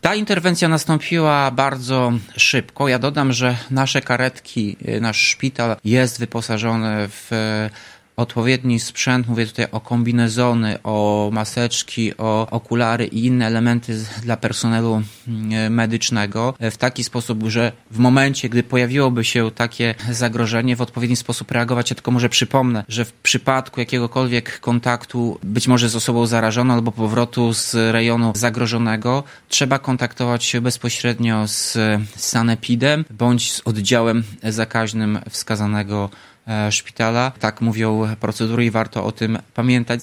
Ta interwencja nastąpiła bardzo szybko. Ja dodam, że nasze karetki, nasz szpital jest wyposażony w odpowiedni sprzęt. Mówię tutaj o kombinezony, o maseczki, o okulary i inne elementy dla personelu medycznego w taki sposób, że w momencie, gdy pojawiłoby się takie zagrożenie, w odpowiedni sposób reagować. Ja tylko może przypomnę, że w przypadku jakiegokolwiek kontaktu, być może z osobą zarażoną albo powrotu z rejonu zagrożonego, trzeba kontaktować się bezpośrednio z sanepidem bądź z oddziałem zakaźnym wskazanego szpitala. Tak mówią procedury i warto o tym pamiętać.